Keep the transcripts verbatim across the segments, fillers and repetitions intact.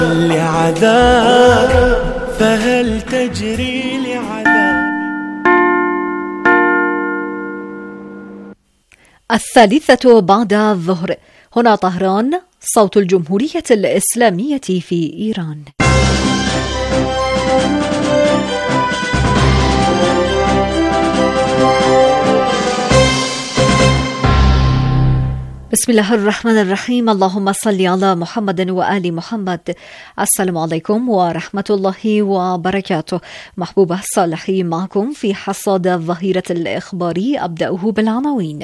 لعذاب فهل تجري لعذاب. الثالثة بعد الظهر، هنا طهران، صوت الجمهورية الإسلامية في إيران. بسم الله الرحمن الرحيم، اللهم صل على محمد وآل محمد. السلام عليكم ورحمة الله وبركاته. محبوبة صالحي معكم في حصاد الظهيرة الإخباري، أبدأه بالعناوين.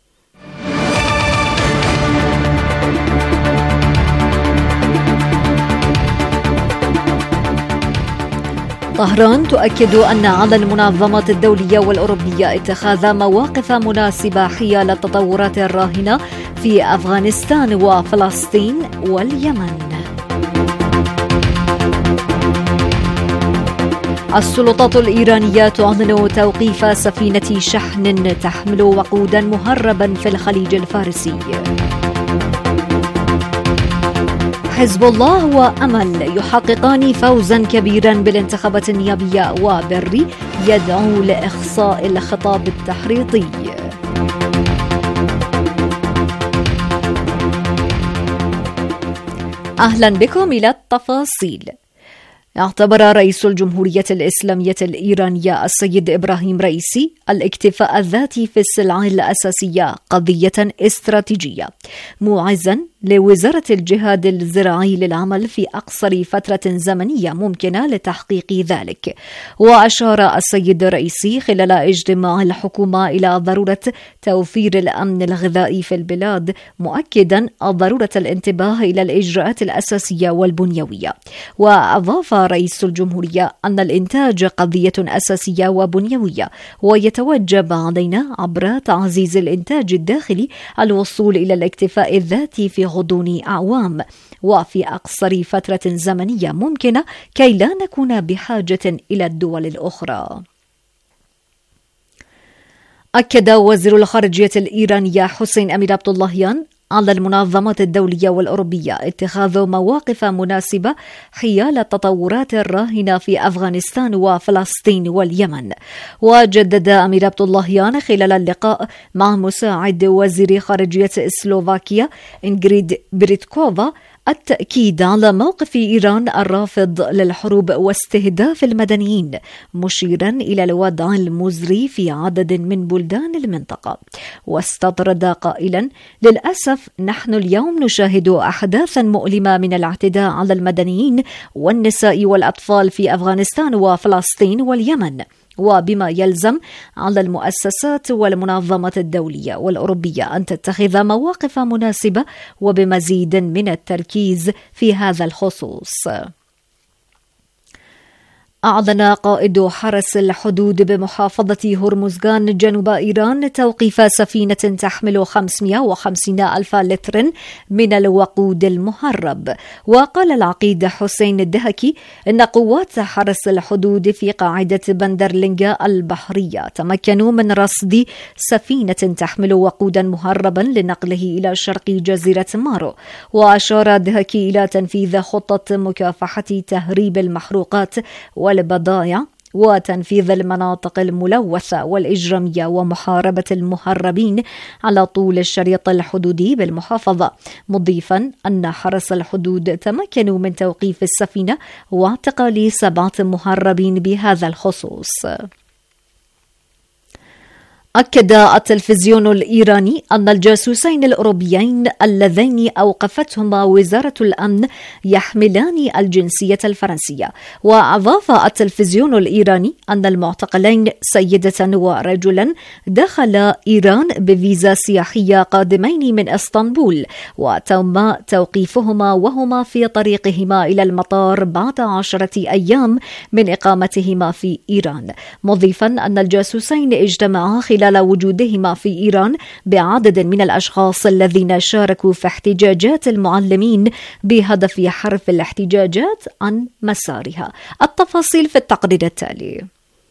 طهران تؤكد أن على المنظمات الدولية والأوروبية اتخاذ مواقف مناسبة حيال التطورات الراهنة في أفغانستان وفلسطين واليمن. السلطات الإيرانية تعلن توقيف سفينة شحن تحمل وقودا مهربا في الخليج الفارسي. حزب الله وأمل يحققان فوزا كبيرا بالانتخابات النيابية، وبري يدعو لإخصاء الخطاب التحريضي. أهلا بكم إلى التفاصيل. اعتبر رئيس الجمهورية الإسلامية الإيرانية السيد إبراهيم رئيسي الاكتفاء الذاتي في السلع الأساسية قضية استراتيجية، موعزا لوزارة الجهاد الزراعي للعمل في أقصر فترة زمنية ممكنة لتحقيق ذلك. وأشار السيد الرئيسي خلال اجتماع الحكومة إلى ضرورة توفير الأمن الغذائي في البلاد، مؤكدا ضرورة الانتباه إلى الإجراءات الأساسية والبنيوية. وأضاف رئيس الجمهورية أن الإنتاج قضية أساسية وبنيوية، ويتوجب علينا عبر تعزيز الإنتاج الداخلي الوصول إلى الاكتفاء الذاتي في غضون أعوام وفي أقصر فترة زمنية ممكنة كي لا نكون بحاجة إلى الدول الأخرى. أكد وزير الخارجية الإيرانية حسين أمير عبداللهيان على المنظمات الدولية والأوروبية اتخاذ مواقف مناسبة حيال التطورات الراهنة في أفغانستان وفلسطين واليمن. وجدد أمير عبداللهيان خلال اللقاء مع مساعد وزير خارجية سلوفاكيا إنغريد بريتكوفا التأكيد على موقف إيران الرافض للحروب واستهداف المدنيين، مشيرا إلى الوضع المزري في عدد من بلدان المنطقة. واستطرد قائلا: للأسف نحن اليوم نشاهد أحداثا مؤلمة من الاعتداء على المدنيين والنساء والأطفال في أفغانستان وفلسطين واليمن، وبما يلزم على المؤسسات والمنظمات الدولية والأوروبية أن تتخذ مواقف مناسبة وبمزيد من التركيز في هذا الخصوص. أعلن قائد حرس الحدود بمحافظة هرمزغان جنوب إيران توقيف سفينة تحمل خمسمائة وخمسين ألف لتر من الوقود المهرب. وقال العقيد حسين الدهكي إن قوات حرس الحدود في قاعدة بندرلنجا البحرية تمكنوا من رصد سفينة تحمل وقودا مهربا لنقله إلى شرق جزيرة مارو. وأشار الدهكي إلى تنفيذ خطة مكافحة تهريب المحروقات والبضائع وتنفيذ المناطق الملوثة والإجرامية ومحاربة المهربين على طول الشريط الحدودي بالمحافظة، مضيفا أن حرس الحدود تمكنوا من توقيف السفينة واعتقال سبعة مهربين بهذا الخصوص. أكد التلفزيون الإيراني أن الجاسوسين الأوروبيين اللذين أوقفتهما وزارة الأمن يحملان الجنسية الفرنسية. وأضاف التلفزيون الإيراني أن المعتقلين سيدة ورجلا دخل إيران بفيزا سياحية قادمين من اسطنبول، وتم توقيفهما وهما في طريقهما إلى المطار بعد عشرة أيام من إقامتهما في إيران، مضيفا أن الجاسوسين اجتمعا خلال خلال وجودهما في إيران بعدد من الأشخاص الذين شاركوا في احتجاجات المعلمين بهدف حرف الاحتجاجات عن مسارها. التفاصيل في التقرير التالي.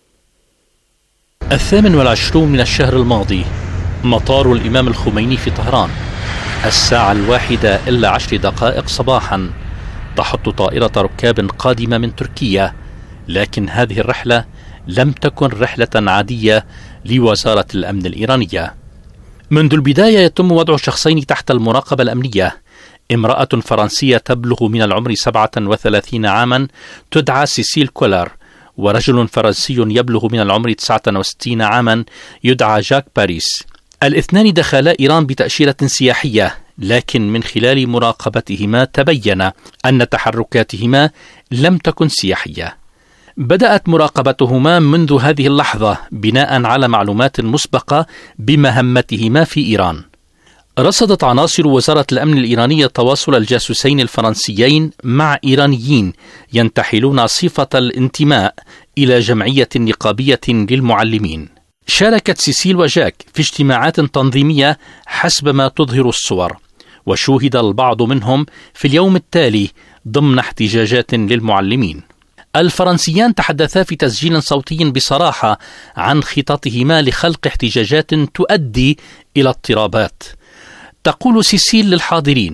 الثامن والعشرون من الشهر الماضي، مطار الإمام الخميني في طهران، الساعة الواحدة إلا عشر دقائق صباحا، تحط طائرة ركاب قادمة من تركيا، لكن هذه الرحلة لم تكن رحلة عادية لوزارة الأمن الإيرانية. منذ البداية يتم وضع شخصين تحت المراقبة الأمنية، امرأة فرنسية تبلغ من العمر سبعة وثلاثين عاما تدعى سيسيل كولار، ورجل فرنسي يبلغ من العمر تسعة وستين عاما يدعى جاك باريس. الاثنان دخلا إيران بتأشيرة سياحية، لكن من خلال مراقبتهما تبين أن تحركاتهما لم تكن سياحية. بدأت مراقبتهما منذ هذه اللحظة بناء على معلومات مسبقة بمهمتهما في إيران. رصدت عناصر وزارة الأمن الإيرانية تواصل الجاسوسين الفرنسيين مع إيرانيين ينتحلون صفة الانتماء إلى جمعية نقابية للمعلمين. شاركت سيسيل وجاك في اجتماعات تنظيمية حسب ما تظهر الصور، وشوهد البعض منهم في اليوم التالي ضمن احتجاجات للمعلمين. الفرنسيان تحدثا في تسجيل صوتي بصراحة عن خططهما لخلق احتجاجات تؤدي إلى اضطرابات. تقول سيسيل للحاضرين: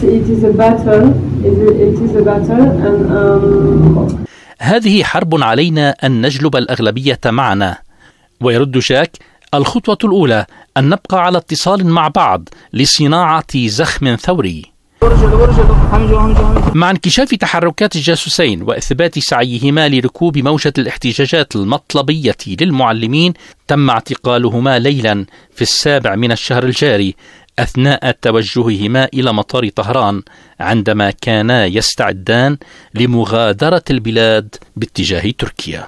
هذه حرب علينا أن نجلب الأغلبية معنا. ويرد جاك: الخطوة الأولى أن نبقى على اتصال مع بعض لصناعة زخم ثوري. مع انكشاف تحركات الجاسوسين وإثبات سعيهما لركوب موجة الاحتجاجات المطلبية للمعلمين، تم اعتقالهما ليلا في السابع من الشهر الجاري أثناء توجههما إلى مطار طهران، عندما كانا يستعدان لمغادرة البلاد باتجاه تركيا.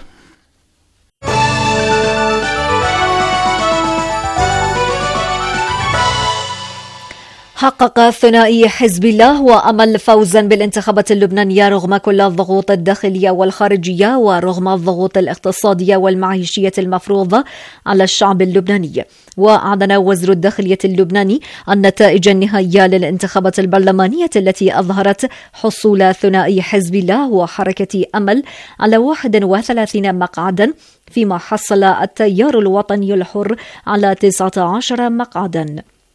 حقق ثنائي حزب الله وأمل فوزا بالانتخابات اللبنانية رغم كل الضغوط الداخلية والخارجية ورغم الضغوط الاقتصادية والمعيشية المفروضة على الشعب اللبناني. وأعلن وزير الداخلية اللبناني النتائج النهائية للانتخابات البرلمانية التي أظهرت حصول ثنائي حزب الله وحركة أمل على واحد وثلاثين مقعدا، فيما حصل التيار الوطني الحر على تسعة عشر مقعدا.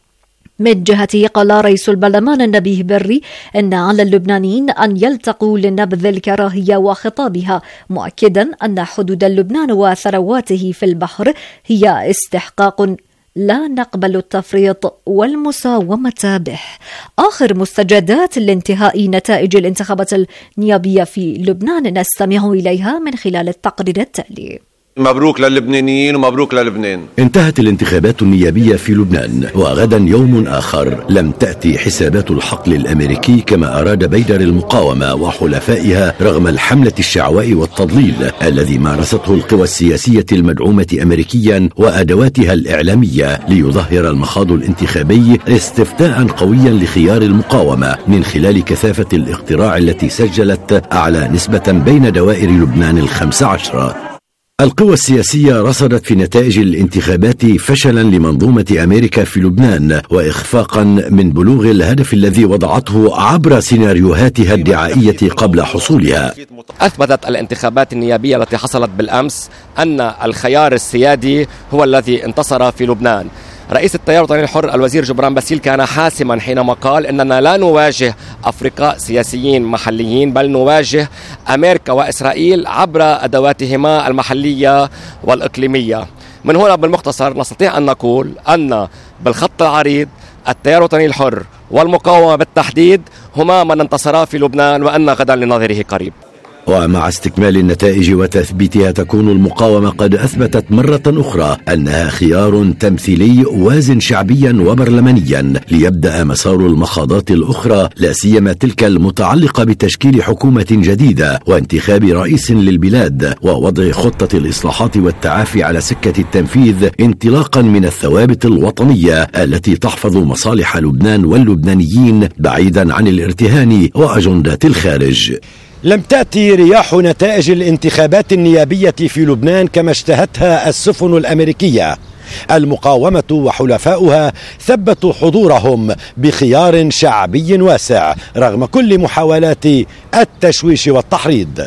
من جهته قال رئيس البرلمان النبيه بري أن على اللبنانيين أن يلتقوا لنبذ الكراهية وخطابها، مؤكدا أن حدود اللبنان وثرواته في البحر هي استحقاق لا نقبل التفريط والمساومة به. آخر مستجدات لانتهاء نتائج الانتخابات النيابية في لبنان نستمع إليها من خلال التقرير التالي. مبروك للبنانيين ومبروك للبنان. انتهت الانتخابات النيابية في لبنان، وغدا يوم آخر. لم تأتي حسابات الحقل الأمريكي كما أراد بيدر المقاومة وحلفائها رغم الحملة الشعواء والتضليل الذي مارسته القوى السياسية المدعومة أمريكيا وأدواتها الإعلامية ليظهر المخاض الانتخابي استفتاء قويا لخيار المقاومة من خلال كثافة الاقتراع التي سجلت أعلى نسبة بين دوائر لبنان الخمس عشرة. القوى السياسية رصدت في نتائج الانتخابات فشلا لمنظومة أمريكا في لبنان وإخفاقا من بلوغ الهدف الذي وضعته عبر سيناريوهاتها الدعائية قبل حصولها. أثبتت الانتخابات النيابية التي حصلت بالأمس أن الخيار السيادي هو الذي انتصر في لبنان. رئيس التيار الوطني الحر الوزير جبران باسيل كان حاسما حينما قال إننا لا نواجه أفرقاء سياسيين محليين، بل نواجه أمريكا وإسرائيل عبر أدواتهما المحلية والإقليمية. من هنا بالمختصر نستطيع أن نقول أن بالخط العريض التيار الوطني الحر والمقاومة بالتحديد هما من انتصرا في لبنان، وأن غدا لنظيره قريب. ومع استكمال النتائج وتثبيتها تكون المقاومة قد أثبتت مرة أخرى أنها خيار تمثيلي وازن شعبيا وبرلمانيا ليبدأ مسار المخاضات الأخرى، لا سيما تلك المتعلقة بتشكيل حكومة جديدة وانتخاب رئيس للبلاد ووضع خطة الإصلاحات والتعافي على سكة التنفيذ انطلاقا من الثوابت الوطنية التي تحفظ مصالح لبنان واللبنانيين بعيدا عن الارتهان وأجندات الخارج. لم تأتي رياح نتائج الانتخابات النيابية في لبنان كما اشتهتها السفن الأمريكية. المقاومة وحلفاؤها ثبتوا حضورهم بخيار شعبي واسع رغم كل محاولات التشويش والتحريض.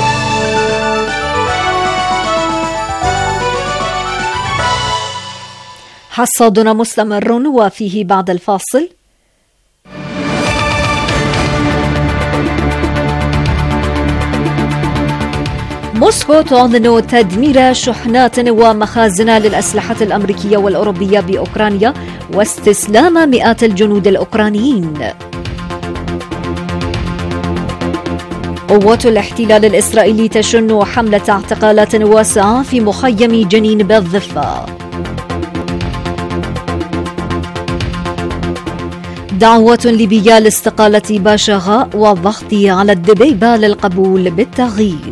حصادنا مستمر وفيه بعد الفاصل. موسكو تعلن تدمير شحنات ومخازن للأسلحة الأمريكية والأوروبية بأوكرانيا واستسلام مئات الجنود الأوكرانيين. قوات الاحتلال الإسرائيلي تشن حملة اعتقالات واسعة في مخيم جنين بالضفة. دعوة ليبية لاستقالة باشغاء والضغط على الدبيبة للقبول بالتغيير.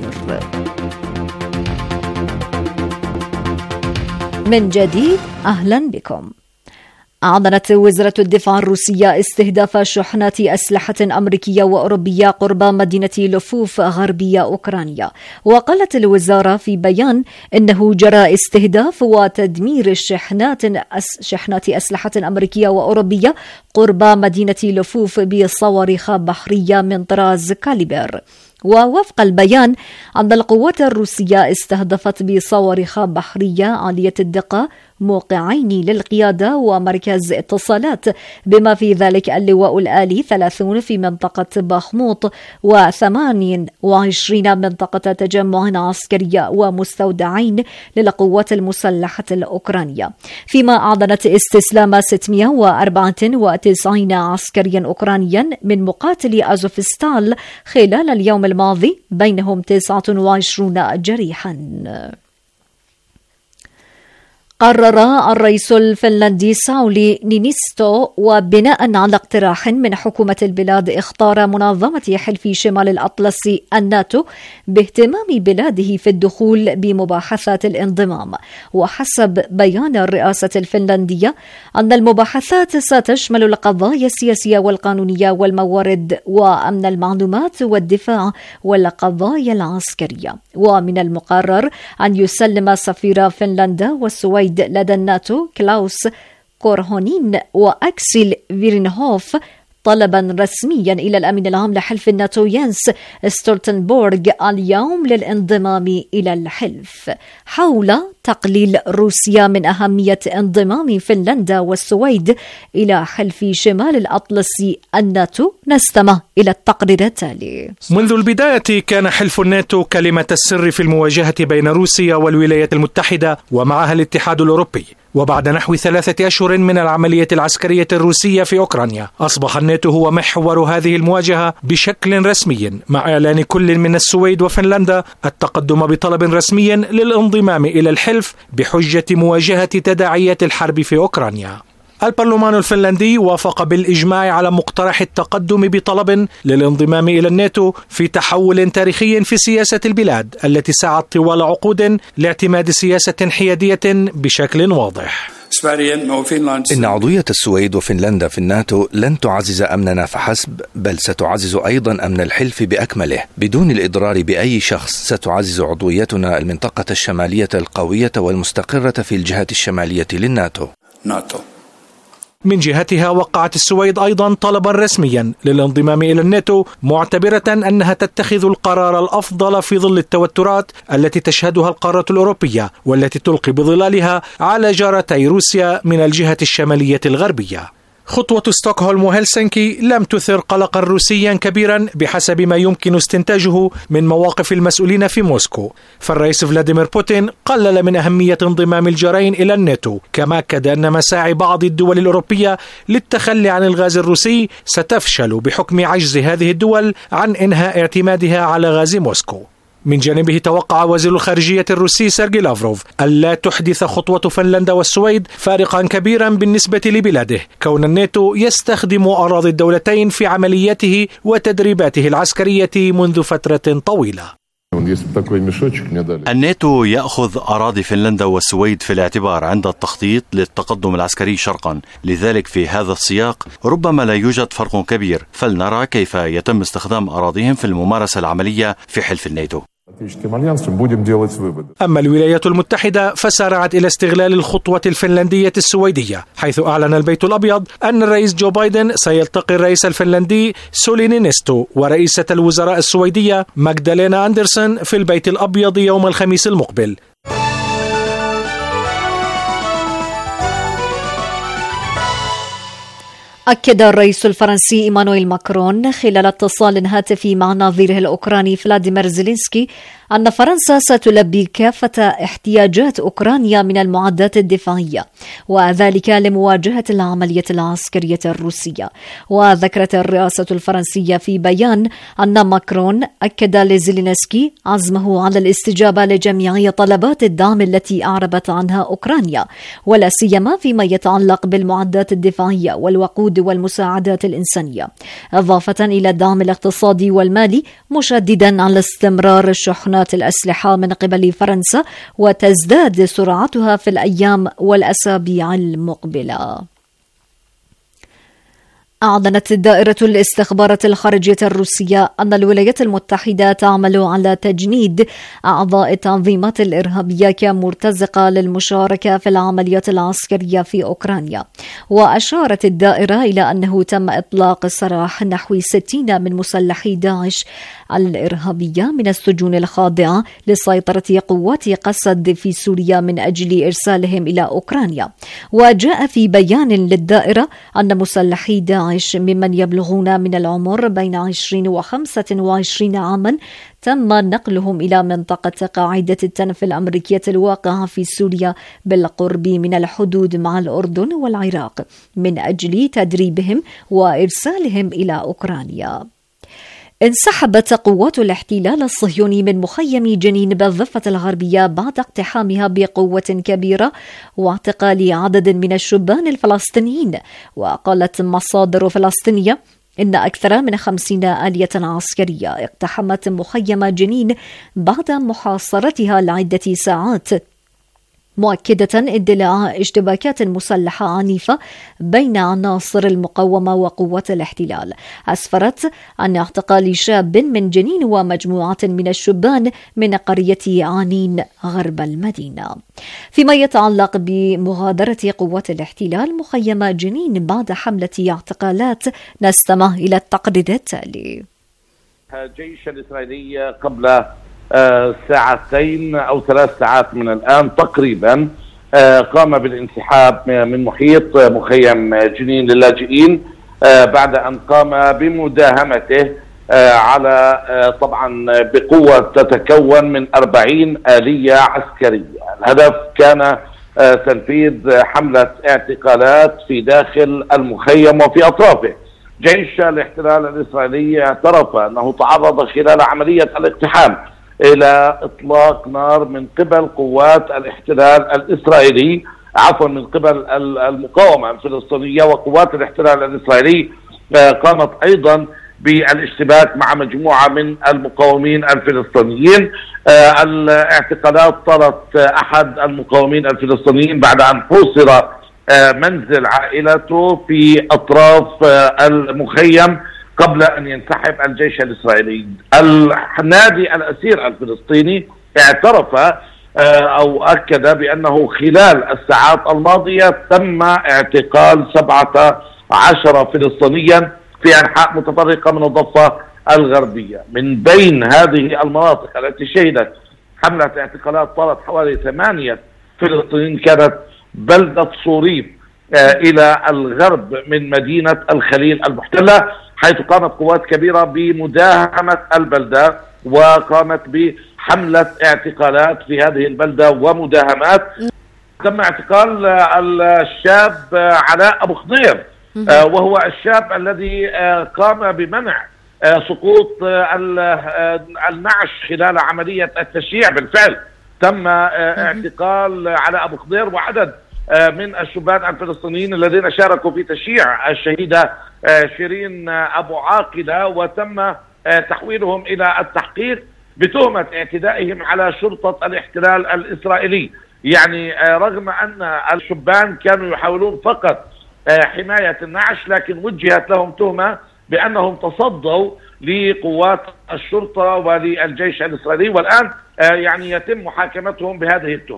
من جديد أهلا بكم. أعلنت وزارة الدفاع الروسية استهداف شحنات أسلحة أمريكية وأوروبية قرب مدينة لفوف غربية أوكرانيا. وقالت الوزارة في بيان إنه جرى استهداف وتدمير شحنات شحنات أسلحة أمريكية وأوروبية قرب مدينة لفوف بصواريخ بحرية من طراز كاليبر. ووفق البيان أن القوات الروسية استهدفت بصواريخ بحرية عالية الدقة موقعين للقيادة ومركز اتصالات، بما في ذلك اللواء الآلي ثلاثين في منطقة باخموت وثمانية وعشرين منطقة تجمع عسكرية ومستودعين للقوات المسلحة الأوكرانية، فيما أعلنت استسلام ستمئة وأربعة وتسعين عسكريا أوكرانيا من مقاتلي أزوفستال خلال اليوم الماضي، بينهم تسعة وعشرين جريحا. قرر الرئيس الفنلندي ساولي نينيستو وبناء على اقتراح من حكومة البلاد اختار منظمة حلف شمال الأطلسي الناتو باهتمام بلاده في الدخول بمباحثات الانضمام. وحسب بيان الرئاسة الفنلندية أن المباحثات ستشمل القضايا السياسية والقانونية والموارد وأمن المعلومات والدفاع والقضايا العسكرية. ومن المقرر أن يسلم سفير فنلندا والسويد لدى الناتو كلاوس كورهونين وأكسيل فيرنهوف طلبا رسميا إلى الأمين العام لحلف الناتو يانس ستولتنبورغ اليوم للانضمام إلى الحلف. حول تقليل روسيا من أهمية انضمام فنلندا والسويد إلى حلف شمال الأطلسي الناتو، نستمع إلى التقرير التالي. منذ البداية كان حلف الناتو كلمة السر في المواجهة بين روسيا والولايات المتحدة ومعها الاتحاد الأوروبي. وبعد نحو ثلاثة أشهر من العملية العسكرية الروسية في أوكرانيا، أصبح الناتو هو محور هذه المواجهة بشكل رسمي، مع إعلان كل من السويد وفنلندا التقدم بطلب رسمي للانضمام إلى الحلف بحجة مواجهة تداعيات الحرب في أوكرانيا. البرلمان الفنلندي وافق بالإجماع على مقترح التقدم بطلب للانضمام إلى الناتو في تحول تاريخي في سياسة البلاد التي سعت طوال عقود لاعتماد سياسة حيادية بشكل واضح. إن عضوية السويد وفنلندا في الناتو لن تعزز أمننا فحسب، بل ستعزز أيضا أمن الحلف بأكمله بدون الإضرار بأي شخص. ستعزز عضويتنا المنطقة الشمالية القوية والمستقرة في الجهة الشمالية للناتو. ناتو. من جهتها وقعت السويد أيضا طلبا رسميا للانضمام إلى الناتو، معتبرة أنها تتخذ القرار الأفضل في ظل التوترات التي تشهدها القارة الأوروبية والتي تلقي بظلالها على جارتي روسيا من الجهة الشمالية الغربية. خطوة ستوكهولم وهلسنكي لم تثر قلقا روسيا كبيرا بحسب ما يمكن استنتاجه من مواقف المسؤولين في موسكو، فالرئيس فلاديمير بوتين قلل من أهمية انضمام الجارين إلى الناتو، كما أكد أن مساعي بعض الدول الأوروبية للتخلي عن الغاز الروسي ستفشل بحكم عجز هذه الدول عن إنهاء اعتمادها على غاز موسكو. من جانبه توقع وزير الخارجية الروسي سيرجي لافروف ألا تحدث خطوة فنلندا والسويد فارقا كبيرا بالنسبة لبلاده، كون الناتو يستخدم أراضي الدولتين في عملياته وتدريباته العسكرية منذ فترة طويلة. الناتو يأخذ أراضي فنلندا والسويد في الاعتبار عند التخطيط للتقدم العسكري شرقا، لذلك في هذا السياق ربما لا يوجد فرق كبير، فلنرى كيف يتم استخدام أراضيهم في الممارسة العملية في حلف الناتو. أما الولايات المتحدة فسارعت إلى استغلال الخطوة الفنلندية السويدية، حيث أعلن البيت الأبيض أن الرئيس جو بايدن سيلتقي الرئيس الفنلندي سولي نينيستو ورئيسة الوزراء السويدية ماغدالينا أندرسون في البيت الأبيض يوم الخميس المقبل. أكد الرئيس الفرنسي إيمانويل ماكرون خلال اتصال هاتفي مع نظيره الأوكراني فلاديمير زيلينسكي أن فرنسا ستلبي كافة احتياجات أوكرانيا من المعدات الدفاعية، وذلك لمواجهة العملية العسكرية الروسية. وذكرت الرئاسة الفرنسية في بيان أن ماكرون أكد لزيلينسكي عزمه على الاستجابة لجميع طلبات الدعم التي أعربت عنها أوكرانيا، ولا سيما فيما يتعلق بالمعدات الدفاعية والوقود والمساعدات الإنسانية، إضافة إلى الدعم الاقتصادي والمالي، مشددا على استمرار شحنات الأسلحة من قبل فرنسا وتزداد سرعتها في الأيام والأسابيع المقبلة. أعلنت دائرة الاستخبارات الخارجية الروسية أن الولايات المتحدة تعمل على تجنيد أعضاء التنظيمات الإرهابية كمرتزقة للمشاركة في العمليات العسكرية في أوكرانيا. وأشارت الدائرة إلى أنه تم إطلاق سراح نحو ستين من مسلحي داعش الإرهابية من السجون الخاضعة لسيطرة قوات قسد في سوريا من أجل إرسالهم إلى أوكرانيا. وجاء في بيان للدائرة أن مسلحي داعش ممن يبلغون من العمر بين عشرين وخمسة وعشرين عاما تم نقلهم إلى منطقة قاعدة التنف الأمريكية الواقعة في سوريا بالقرب من الحدود مع الأردن والعراق من أجل تدريبهم وإرسالهم إلى أوكرانيا. انسحبت قوات الاحتلال الصهيوني من مخيم جنين بالضفة الغربية بعد اقتحامها بقوة كبيرة واعتقال عدد من الشبان الفلسطينيين. وقالت مصادر فلسطينية إن أكثر من خمسين آلية عسكرية اقتحمت مخيم جنين بعد محاصرتها لعدة ساعات، مؤكدة اندلاع اشتباكات مسلحة عنيفة بين عناصر المقاومة وقوات الاحتلال أسفرت عن اعتقال شاب من جنين ومجموعة من الشبان من قرية عانين غرب المدينة. فيما يتعلق بمغادرة قوات الاحتلال مخيم جنين بعد حملة اعتقالات، نستمع إلى التقرير التالي. الجيش الإسرائيلي قبل ساعتين أو ثلاث ساعات من الآن تقريبا قام بالانسحاب من محيط مخيم جنين للاجئين بعد أن قام بمداهمته على طبعا بقوة تتكون من أربعين آلية عسكرية. الهدف كان تنفيذ حملة اعتقالات في داخل المخيم وفي أطرافه. جيش الاحتلال الإسرائيلي اعترف أنه تعرض خلال عملية الاقتحام إلى إطلاق نار من قبل قوات الاحتلال الإسرائيلي عفوا من قبل المقاومة الفلسطينية، وقوات الاحتلال الإسرائيلي قامت أيضا بالاشتباك مع مجموعة من المقاومين الفلسطينيين. الاعتقالات طالت أحد المقاومين الفلسطينيين بعد أن حوصر منزل عائلته في أطراف المخيم قبل أن ينسحب الجيش الإسرائيلي. النادي الأسير الفلسطيني اعترف أو أكد بأنه خلال الساعات الماضية تم اعتقال سبعة عشر فلسطينيا في أنحاء متفرقة من الضفة الغربية. من بين هذه المناطق التي شهدت حملة اعتقالات طالت حوالي ثمانية فلسطينيين كانت بلدة صوريف إلى الغرب من مدينة الخليل المحتلة، حيث قامت قوات كبيرة بمداهمة البلدة وقامت بحملة اعتقالات في هذه البلدة ومداهمات. تم اعتقال الشاب علاء أبو خضير وهو الشاب الذي قام بمنع سقوط النعش خلال عملية التشييع. بالفعل تم اعتقال علاء أبو خضير وعدد من الشبان الفلسطينيين الذين شاركوا في تشييع الشهيدة شيرين أبو عاقلة، وتم تحويلهم إلى التحقيق بتهمة اعتدائهم على شرطة الاحتلال الإسرائيلي. يعني رغم أن الشبان كانوا يحاولون فقط حماية النعش، لكن وجهت لهم تهمة بأنهم تصدوا لقوات الشرطة وللجيش الإسرائيلي، والآن يعني يتم محاكمتهم بهذه التهمة.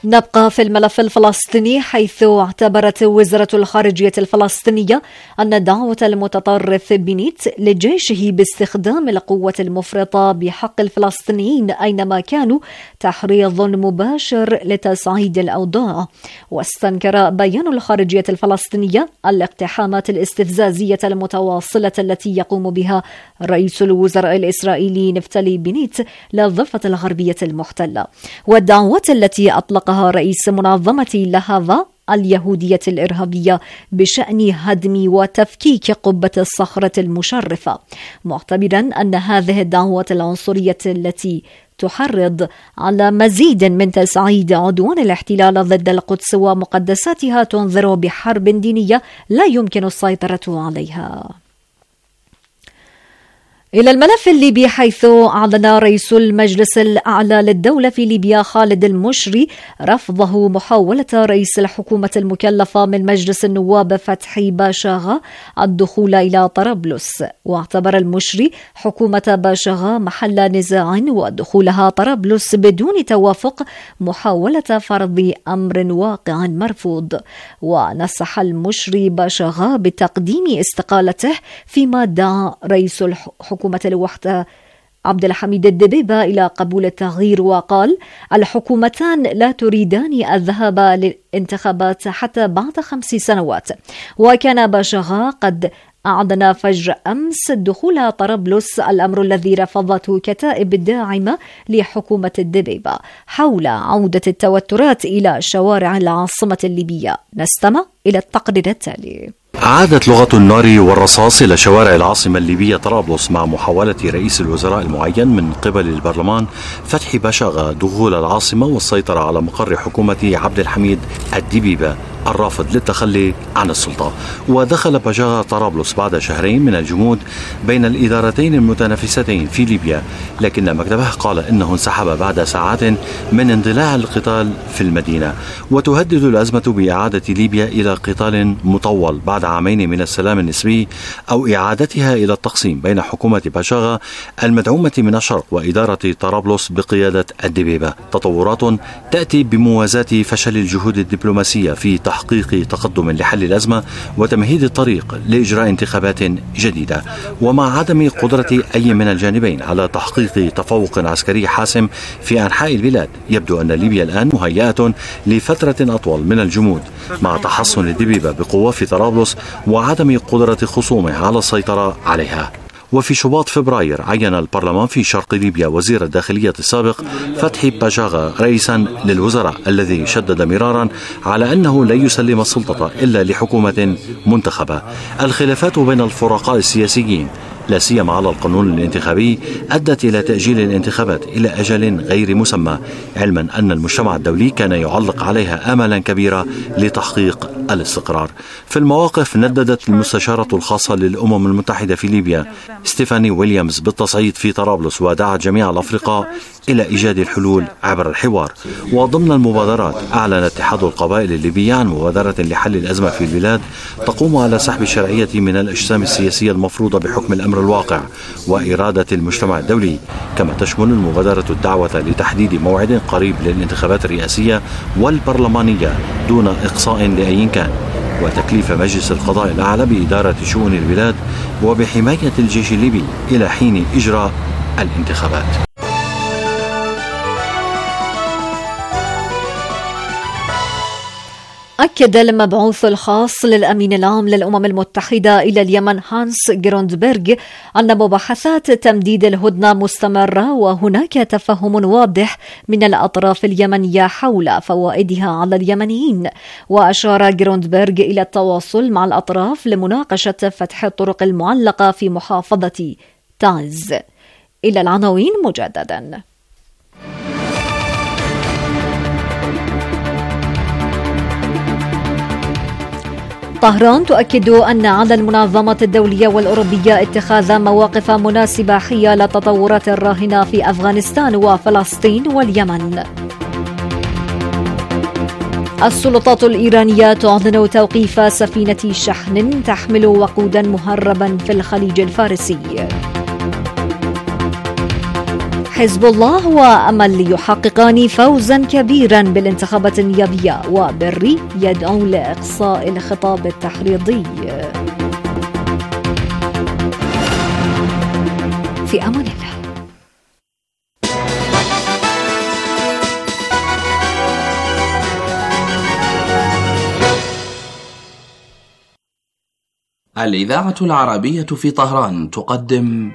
نبقى في الملف الفلسطيني، حيث اعتبرت وزارة الخارجية الفلسطينية أن دعوة المتطرف بنيت لجيشه باستخدام القوة المفرطة بحق الفلسطينيين أينما كانوا تحريض مباشر لتصعيد الأوضاع. واستنكر بيان الخارجية الفلسطينية الاقتحامات الاستفزازية المتواصلة التي يقوم بها رئيس الوزراء الإسرائيلي نفتالي بنيت للضفة الغربية المحتلة، والدعوات التي أطلقها رئيس منظمة لهذا اليهودية الإرهابية بشأن هدم وتفكيك قبة الصخرة المشرفة، معتبرا أن هذه الدعوات العنصرية التي تحرض على مزيد من تصعيد عدوان الاحتلال ضد القدس ومقدساتها تنذر بحرب دينية لا يمكن السيطرة عليها. إلى الملف الليبي، حيث أعلن رئيس المجلس الأعلى للدولة في ليبيا خالد المشري رفضه محاولة رئيس الحكومة المكلفة من مجلس النواب فتحي باشاغا الدخول إلى طرابلس. واعتبر المشري حكومة باشاغا محل نزاع ودخولها طرابلس بدون توافق محاولة فرض أمر واقع مرفوض. ونصح المشري باشاغا بتقديم استقالته، فيما دعا رئيس الحكومة حكومة الوحدة عبد الحميد الدبيبة إلى قبول التغيير، وقال الحكومتان لا تريدان الذهاب للانتخابات حتى بعد خمس سنوات. وكان باشاغا قد أعلن فجر أمس دخول طرابلس، الأمر الذي رفضته كتائب الداعمة لحكومة الدبيبة حول عودة التوترات إلى شوارع العاصمة الليبية. نستمع إلى التقرير التالي. عادت لغة النار والرصاص إلى شوارع العاصمة الليبية طرابلس مع محاولة رئيس الوزراء المعين من قبل البرلمان فتحي باشاغا دخول العاصمة والسيطرة على مقر حكومة عبد الحميد الدبيبة الرافض للتخلي عن السلطة. ودخل باشاغا طرابلس بعد شهرين من الجمود بين الإدارتين المتنافستين في ليبيا، لكن مكتبه قال إنه انسحب بعد ساعات من اندلاع القتال في المدينة. وتهدد الأزمة بإعادة ليبيا إلى قتال مطول بعد عامين من السلام النسبي أو إعادتها إلى التقسيم بين حكومة باشاغا المدعومة من الشرق وإدارة طرابلس بقيادة الدبيبة. تطورات تأتي بموازاة فشل الجهود الدبلوماسية في تحقيق تقدم لحل الأزمة وتمهيد الطريق لإجراء انتخابات جديدة، ومع عدم قدرة أي من الجانبين على تحقيق تفوق عسكري حاسم في أنحاء البلاد. يبدو أن ليبيا الآن مهيئة لفترة أطول من الجمود مع تحصن الدبيبة بقوة في طرابلس وعدم قدرة خصومه على السيطرة عليها. وفي شباط فبراير عين البرلمان في شرق ليبيا وزير الداخلية السابق فتحي باشاغا رئيسا للوزراء، الذي شدد مرارا على أنه لا يسلم السلطة إلا لحكومة منتخبة. الخلافات بين الفرقاء السياسيين لا سيما على القانون الانتخابي أدت إلى تأجيل الانتخابات إلى أجل غير مسمى، علما أن المجتمع الدولي كان يعلق عليها آملا كبيرة لتحقيق الاستقرار. في المواقف نددت المستشارة الخاصة للأمم المتحدة في ليبيا ستيفاني ويليامز بالتصعيد في طرابلس، ودعت جميع الأفرقاء إلى إيجاد الحلول عبر الحوار. وضمن المبادرات أعلن اتحاد القبائل الليبية عن مبادرة لحل الأزمة في البلاد تقوم على سحب الشرعية من الأجسام السياسية المفروضة بحكم الأمر الواقع وإرادة المجتمع الدولي، كما تشمل المبادرة الدعوة لتحديد موعد قريب للانتخابات الرئاسية والبرلمانية دون إقصاء لأي كان، وتكليف مجلس القضاء الأعلى بإدارة شؤون البلاد وبحماية الجيش الليبي إلى حين إجراء الانتخابات. أكد المبعوث الخاص للأمين العام للأمم المتحدة إلى اليمن هانس جروندبرغ أن مباحثات تمديد الهدنة مستمرة، وهناك تفهم واضح من الأطراف اليمنية حول فوائدها على اليمنيين. وأشار جروندبرغ إلى التواصل مع الأطراف لمناقشة فتح الطرق المعلقة في محافظة تعز. إلى العناوين مجددا. طهران تؤكد أن على المنظمة الدولية والأوروبية اتخاذ مواقف مناسبة حيال التطورات الراهنة في أفغانستان وفلسطين واليمن. السلطات الإيرانية تعلن توقيف سفينة شحن تحمل وقودا مهربا في الخليج الفارسي. حزب الله وأمل يحققان فوزا كبيرا بالانتخابات النيابية، وبري يدعو لإقصاء الخطاب التحريضي. في أمان الله. الإذاعة العربية في طهران تقدم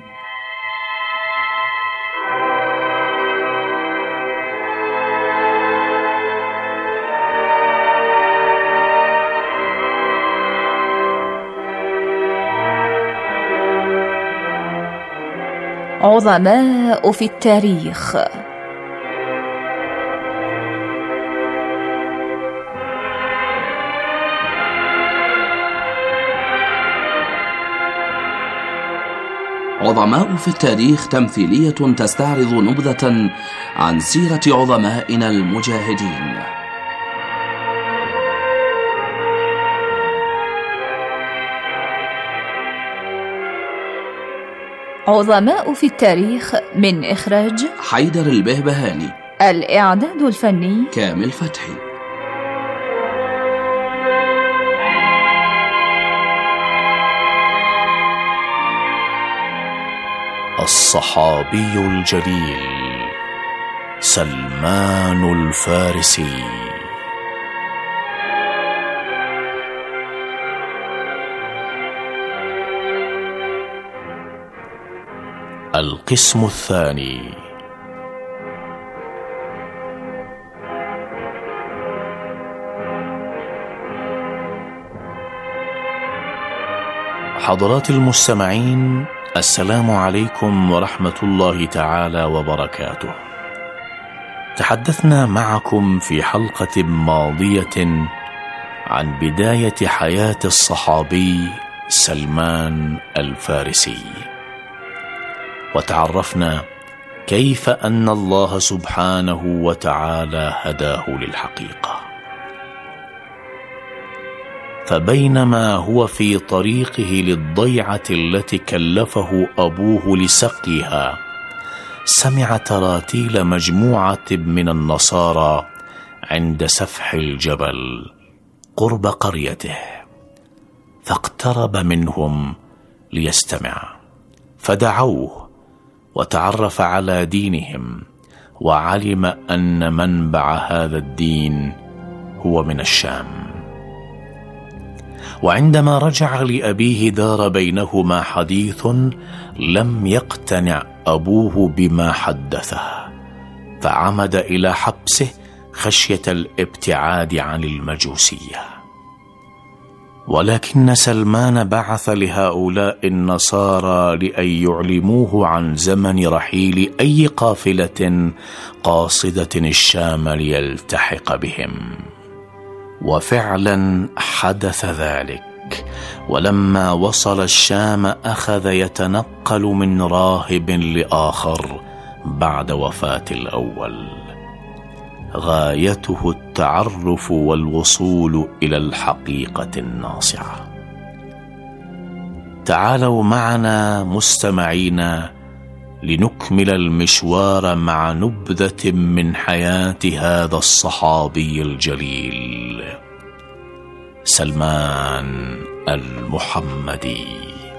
عظماء في التاريخ. عظماء في التاريخ تمثيلية تستعرض نبذة عن سيرة عظمائنا المجاهدين. عظماء في التاريخ من إخراج حيدر البهبهاني. الإعداد الفني كامل فتحي. الصحابي الجليل سلمان الفارسي. القسم الثاني. حضرات المستمعين، السلام عليكم ورحمة الله تعالى وبركاته. تحدثنا معكم في حلقة ماضية عن بداية حياة الصحابي سلمان الفارسي، وتعرفنا كيف أن الله سبحانه وتعالى هداه للحقيقة. فبينما هو في طريقه للضيعة التي كلفه أبوه لسقيها، سمع تراتيل مجموعة من النصارى عند سفح الجبل قرب قريته، فاقترب منهم ليستمع، فدعوه وتعرف على دينهم، وعلم أن منبع هذا الدين هو من الشام. وعندما رجع لأبيه دار بينهما حديث لم يقتنع أبوه بما حدثه، فعمد إلى حبسه خشية الابتعاد عن المجوسية. ولكن سلمان بعث لهؤلاء النصارى لأن يعلموه عن زمن رحيل أي قافلة قاصدة الشام ليلتحق بهم. وفعلا حدث ذلك، ولما وصل الشام أخذ يتنقل من راهب لآخر بعد وفاة الأول، غايته التعرف والوصول إلى الحقيقة الناصعة. تعالوا معنا مستمعينا لنكمل المشوار مع نبذة من حياة هذا الصحابي الجليل سلمان المحمدي.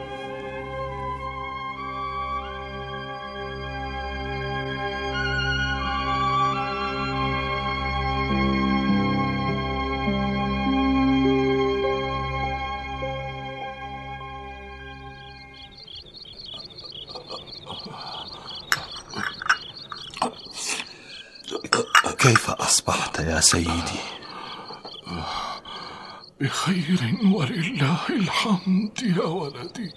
كيف أصبحت يا سيدي؟ بخير ولله الحمد يا ولدي.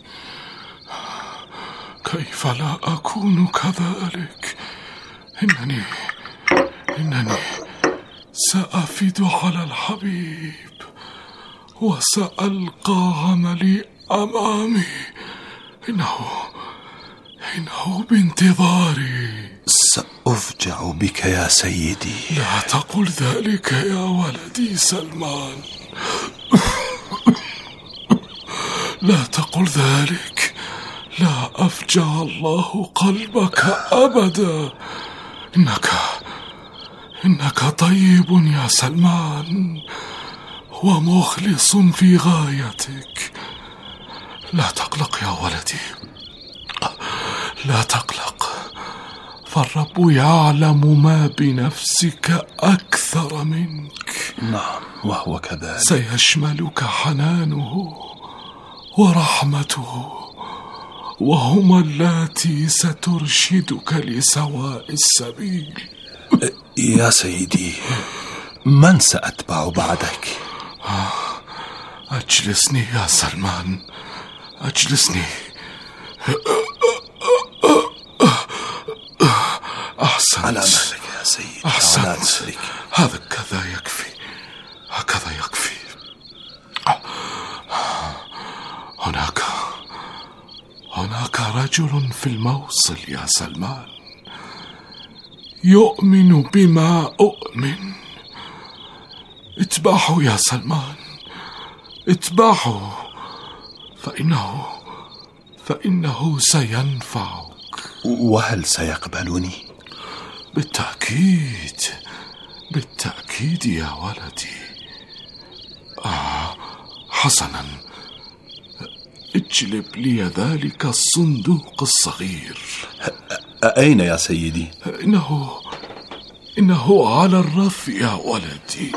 كيف لا أكون كذلك؟ إنني إنني سأفد على الحبيب وسألقى عملي أمامي. إنه إنه بانتظاري. سأفجع بك يا سيدي. لا تقل ذلك يا ولدي سلمان. لا تقل ذلك، لا أفجع الله قلبك أبدا. إنك إنك طيب يا سلمان ومخلص في غايتك. لا تقلق يا ولدي، لا تقلق، فالرب يعلم ما بنفسك أكثر منك. نعم وهو كذلك. سيشملك حنانه ورحمته، وهما اللاتي سترشدك لسواء السبيل. يا سيدي، من سأتبع بعدك؟ أجلسني يا سلمان، أجلسني. أحسنت. على مهلك يا سيدي، أحسنت. هكذا يكفي، هكذا يكفي. هناك هناك رجل في الموصل يا سلمان يؤمن بما أؤمن. اتبعه يا سلمان، اتبعه، فإنه فإنه سينفعك. وهل سيقبلني؟ بالتأكيد، بالتأكيد يا ولدي. آه حسنا، اجلب لي ذلك الصندوق الصغير. أين يا سيدي؟ إنه إنه على الرف يا ولدي.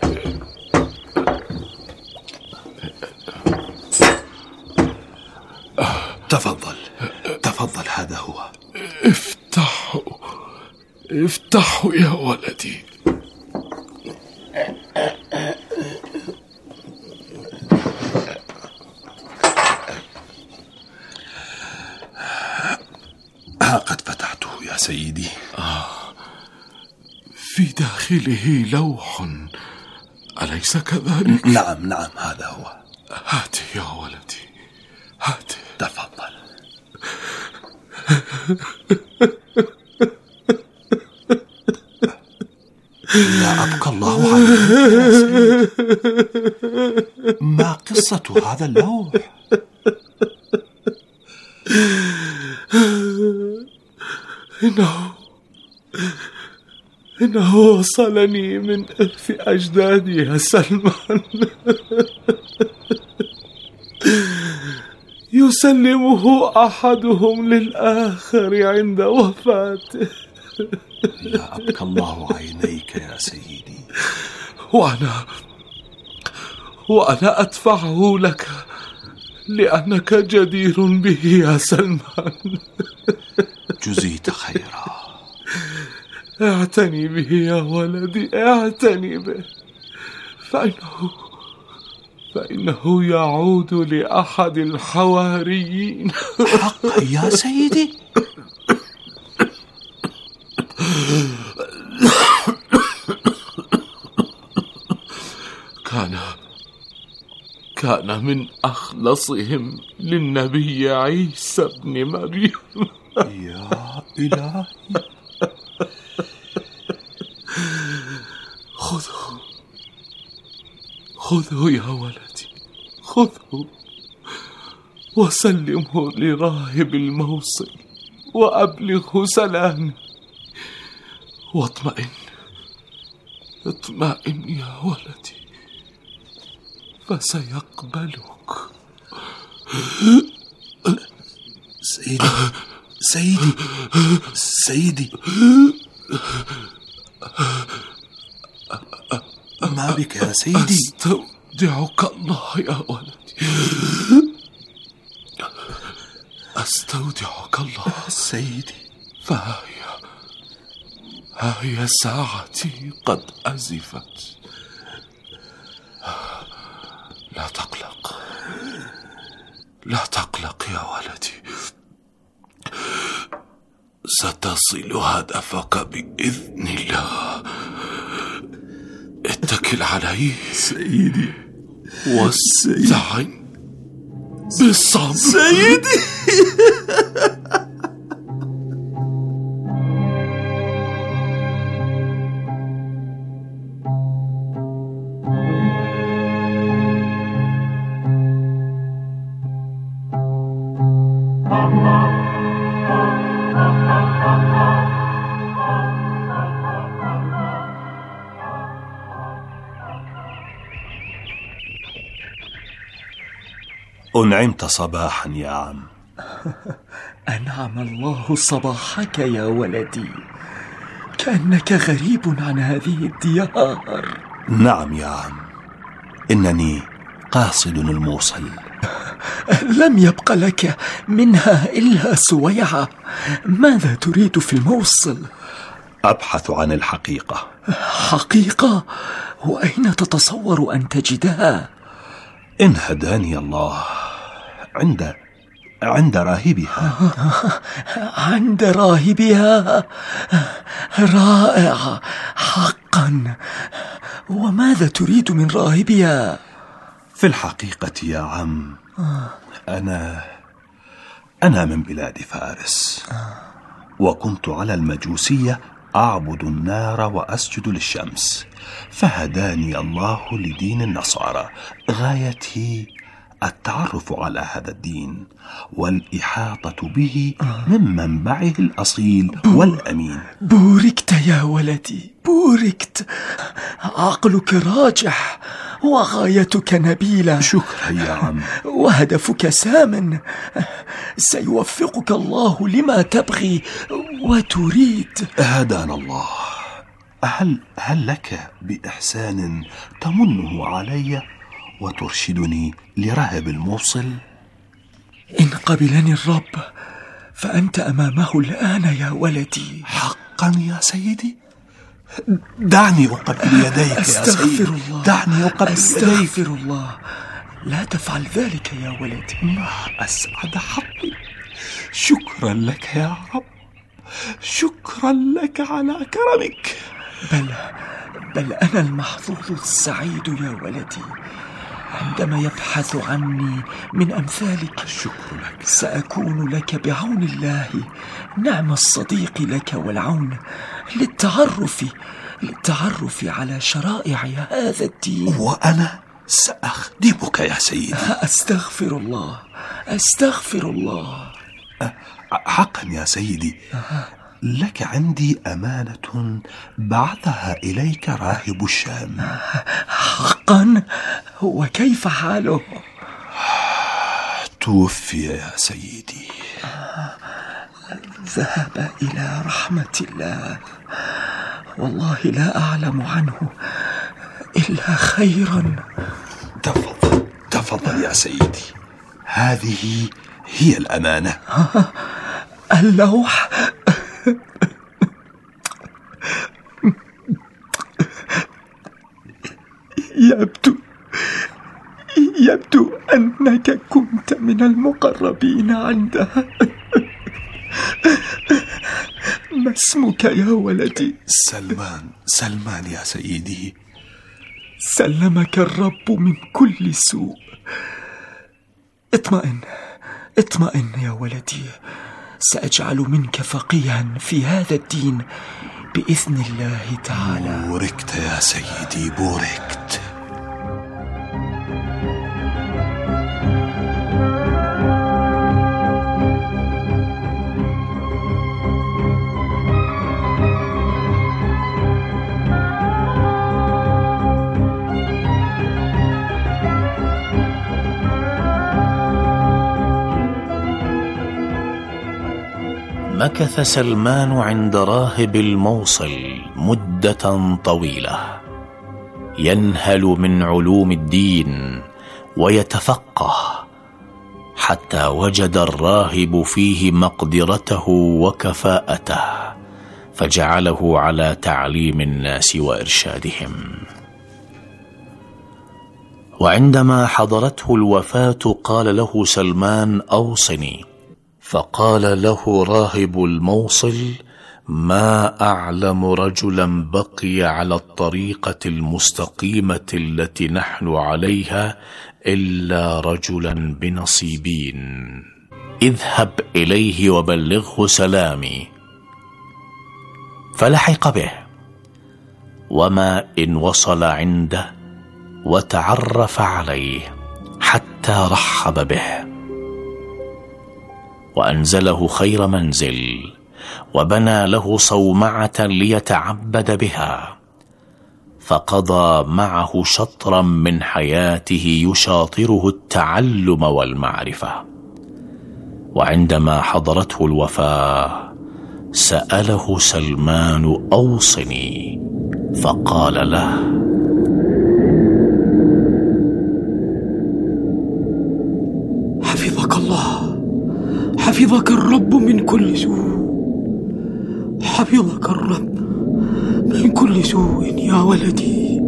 تفضل تفضل، هذا هو. افتحه افتحه يا ولدي. ها قد فتحته يا سيدي. آه في داخله لوح، أليس كذلك؟ نعم نعم، هذا هو. هاته يا ولدي، هاته. تفضل. لا أبقى الله عليك يا سيدي. ما قصة هذا اللوح؟ إنه إنه وصلني من إرث أجدادي يا سلمان. يسلمه أحدهم للآخر عند وفاته. لا أبقى الله عينيك يا سيدي. وأنا وأنا أدفعه لك لأنك جدير به يا سلمان. جزيت خيرا. اعتني به يا ولدي، اعتني به، فإنه فإنه يعود لأحد الحواريين. حقا يا سيدي؟ كان كان من أخلصهم للنبي عيسى ابن مريم. يا إلهي. خذه خذه يا ولدي، خذه وسلمه لراهب الموصل وأبلغه سلامي، واطمئن اطمئن يا ولدي، فسيقبلك. سيدي سيدي سيدي، ما بك يا سيدي؟ أستودعك الله يا ولدي، أستودعك الله سيدي. فهي هي ساعتي قد أزفت. لا تقلق، لا تقلق يا ولدي، ستصل هدفك بإذن الله. اتكل علي سيدي، واستعن بالصبر سيدي. أنعمت صباحا يا عم. أنعم الله صباحك يا ولدي، كأنك غريب عن هذه الديار. نعم يا عم، إنني قاصد الموصل. لم يبق لك منها إلا سويعة، ماذا تريد في الموصل؟ أبحث عن الحقيقة. حقيقة؟ وأين تتصور أن تجدها؟ إن هداني الله عند عند راهبها. عند راهبها؟ رائع حقا. وماذا تريد من راهبها؟ في الحقيقة يا عم، أنا أنا من بلاد فارس، وكنت على المجوسية أعبد النار وأسجد للشمس، فهداني الله لدين النصارى. غايتي التعرف على هذا الدين والإحاطة به من منبعه الأصيل والأمين. بوركت يا ولدي، بوركت. عقلك راجح وغايتك نبيلة. شكرا يا عم. وهدفك سام، سيوفقك الله لما تبغي وتريد. هدانا الله. هل, هل لك بإحسان تمنه علي وترشدني لراهب الموصل؟ إن قبلني الرب فأنت أمامه الآن يا ولدي. حقا يا سيدي؟ دعني أقبل يديك يا سيدي. أستغفر الله. دعني أقبل أستغفر يديك. أستغفر الله. لا تفعل ذلك يا ولدي. ما أسعد حقي. شكرا لك يا رب، شكرا لك على كرمك. بل بل أنا المحظوظ السعيد يا ولدي عندما يبحث عني من أمثالك. الشكر لك. سأكون لك بعون الله نعم الصديق لك والعون للتعرف للتعرف على شرائع هذا الدين. وأنا سأخدمك يا سيدي. أستغفر الله، أستغفر الله. حقا يا سيدي، لك عندي أمانة بعثها إليك راهب الشام. حقا؟ وكيف حاله؟ توفي يا سيدي. ذهب إلى رحمة الله، والله لا أعلم عنه إلا خيرا. تفضل تفضل يا سيدي، هذه هي الأمانة. اللوح. يبدو يبدو أنك كنت من المقربين عندها. ما اسمك يا ولدي؟ سلمان. سلمان يا سيدي. سلمك الرب من كل سوء. اطمئن اطمئن يا ولدي، سأجعل منك فقيها في هذا الدين بإذن الله تعالى. بوركت يا سيدي، بوركت. مكث سلمان عند راهب الموصل مدة طويلة، ينهل من علوم الدين ويتفقه، حتى وجد الراهب فيه مقدرته وكفاءته، فجعله على تعليم الناس وإرشادهم. وعندما حضرته الوفاة قال له سلمان: أوصني. فقال له راهب الموصل: ما أعلم رجلا بقي على الطريقة المستقيمة التي نحن عليها إلا رجلا بنصيبين. اذهب إليه وبلغه سلامي. فلحق به، وما إن وصل عنده وتعرف عليه حتى رحب به، وأنزله خير منزل، وبنى له صومعة ليتعبد بها، فقضى معه شطرا من حياته يشاطره التعلم والمعرفة. وعندما حضرته الوفاة سأله سلمان: أوصني. فقال له: حفظك الله، حفظك الرب من كل سوء، حفظك الرب من كل سوء يا ولدي.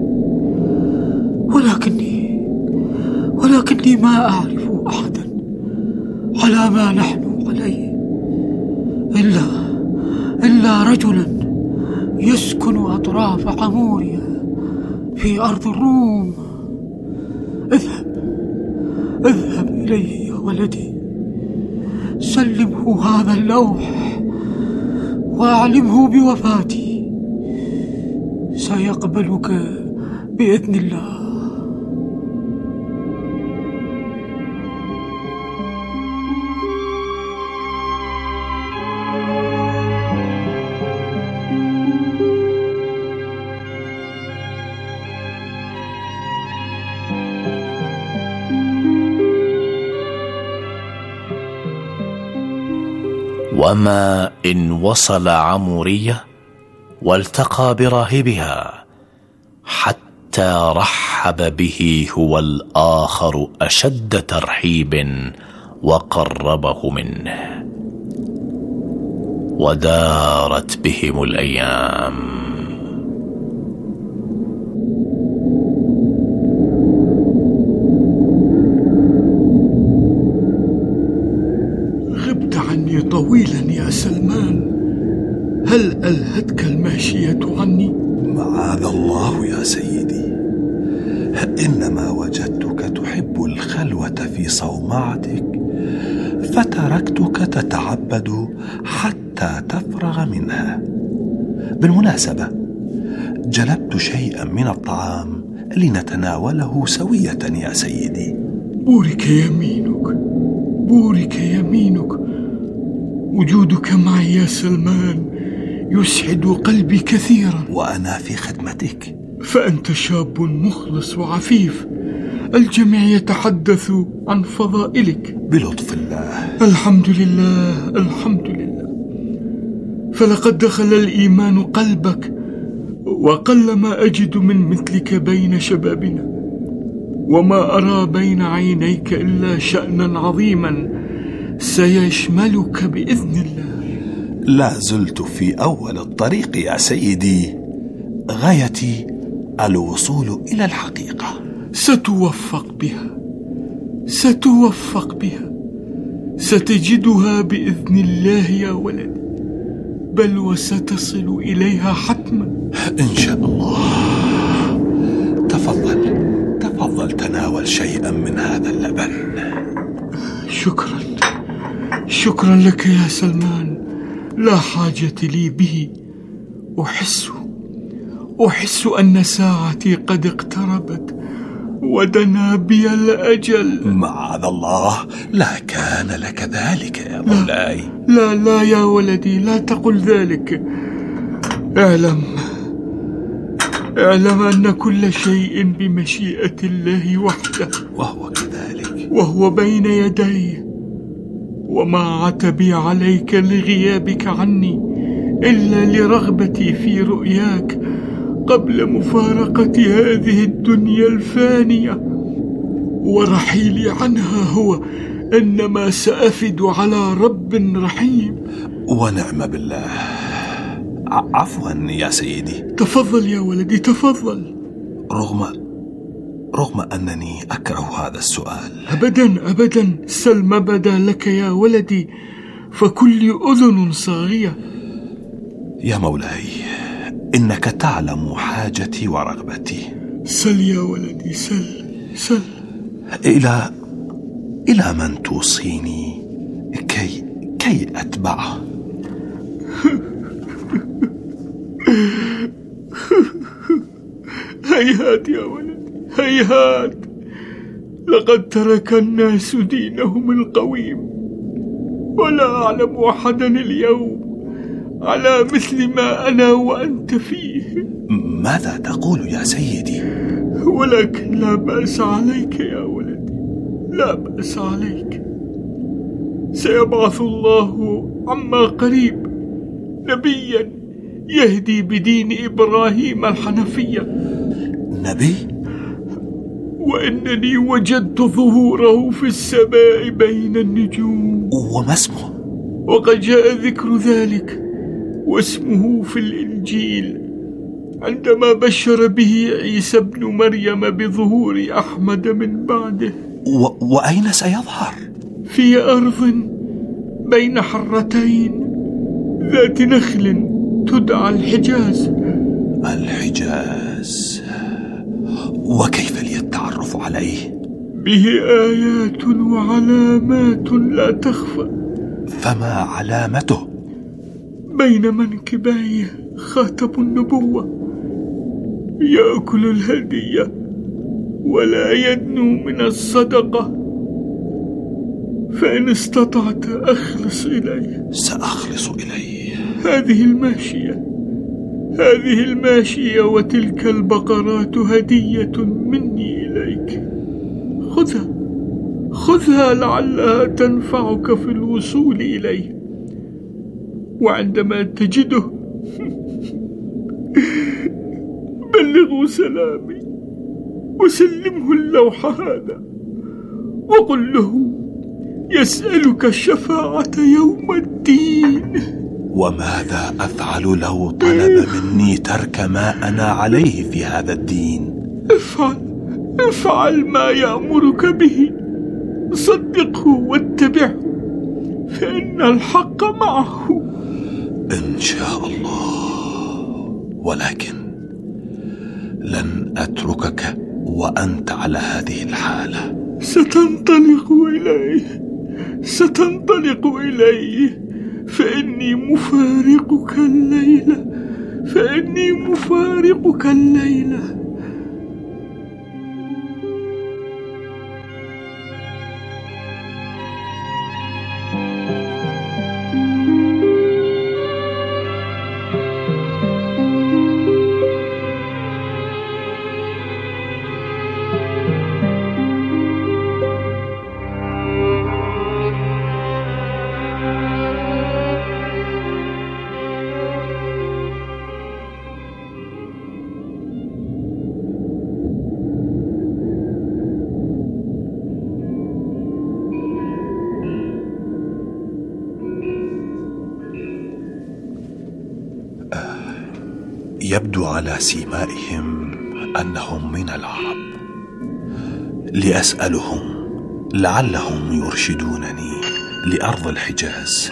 ولكني ولكني ما أعرف أحدا على ما نحن عليه إلا إلا رجلا يسكن أطراف عموريا في أرض الروم. اذهب اذهب إليه يا ولدي، سلمه هذا اللوح وأعلمه بوفاتي، سيقبلك بإذن الله. وما إن وصل عمورية والتقى براهبها حتى رحب به هو الآخر أشد ترحيب وقربه منه، ودارت بهم الأيام. غبت عني طويلا يا سلمان، هل ألهتك الماشية عني؟ معاذ الله يا سيدي، إنما وجدتك تحب الخلوة في صومعتك فتركتك تتعبد حتى تفرغ منها. بالمناسبة، جلبت شيئا من الطعام لنتناوله سوية يا سيدي. بورك يمينك، بورك يمينك، وجودك معي يا سلمان يسعد قلبي كثيرا. وأنا في خدمتك. فأنت شاب مخلص وعفيف، الجميع يتحدث عن فضائلك. بلطف الله. الحمد لله، الحمد لله. فلقد دخل الإيمان قلبك، وقلما أجد من مثلك بين شبابنا، وما أرى بين عينيك إلا شأنا عظيما سيشملك بإذن الله. لا زلت في أول الطريق يا سيدي، غايتي الوصول إلى الحقيقة. ستوفق بها، ستوفق بها، ستجدها بإذن الله يا ولدي، بل وستصل إليها حتما إن شاء الله. تفضل تفضل، تناول شيئا من هذا اللبن. شكرا شكرا لك يا سلمان، لا حاجة لي به. أحس أحس أن ساعتي قد اقتربت ودنا بي الأجل. معاذ الله، لا كان لك ذلك يا مولاي. لا لا يا ولدي، لا تقل ذلك. اعلم اعلم أن كل شيء بمشيئة الله وحده، وهو كذلك، وهو بين يديه. وما عتبي عليك لغيابك عني إلا لرغبتي في رؤياك قبل مفارقة هذه الدنيا الفانية، ورحيلي عنها هو إنما سأفد على رب رحيم. ونعم بالله. عفوا يا سيدي. تفضل يا ولدي، تفضل. رغم رغم أنني أكره هذا السؤال. أبدا أبدا، سل ما بدا لك يا ولدي، فكل أذن صاغية. يا مولاي، إنك تعلم حاجتي ورغبتي. سل يا ولدي، سل سل. إلى إلى من توصيني كي كي أتبعه؟ هيهات يا ولدي، هيهات. لقد ترك الناس دينهم القويم، ولا أعلم أحدا اليوم على مثل ما أنا وأنت فيه. ماذا تقول يا سيدي؟ ولكن لا بأس عليك يا ولدي، لا بأس عليك. سيبعث الله عما قريب نبيا يهدي بدين إبراهيم الحنفية. نبي؟ وإنني وجدت ظهوره في السماء بين النجوم. وما اسمه؟ وقد جاء ذكر ذلك، واسمه في الإنجيل عندما بشر به عيسى بن مريم بظهور أحمد من بعده. و... وأين سيظهر؟ في أرض بين حرتين ذات نخل تدعى الحجاز. الحجاز، وكيف لي التعرف عليه؟ به آيات وعلامات لا تخفى. فما علامته؟ بين منكبيه خاتم النبوة، يأكل الهدية ولا يدنو من الصدقة، فإن استطعت أخلص إليه. سأخلص إليه. هذه الماشية هذه الماشية وتلك البقرات هدية مني إليك، خذها خذها لعلها تنفعك في الوصول إليه، وعندما تجده بلغوا سلامي وسلمه اللوح هذا، وقل له يسألك الشفاعة يوم الدين. وماذا أفعل لو طلب مني ترك ما أنا عليه في هذا الدين؟ افعل افعل ما يأمرك به، صدقه واتبعه، فإن الحق معه إن شاء الله. ولكن لن أتركك وأنت على هذه الحالة. ستنطلق إليه ستنطلق إليه فإني مفارقك الليلة فإني مفارقك الليلة. يبدو على سيمائهم أنهم من العرب. لأسألهم لعلهم يرشدونني لأرض الحجاز.